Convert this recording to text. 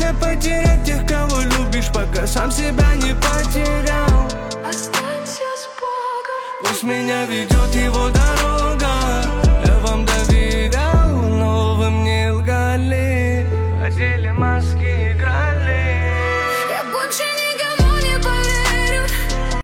Боишься потерять тех, кого любишь, пока сам себя не потерял. Останься с Богом. Пусть меня ведет его дорога.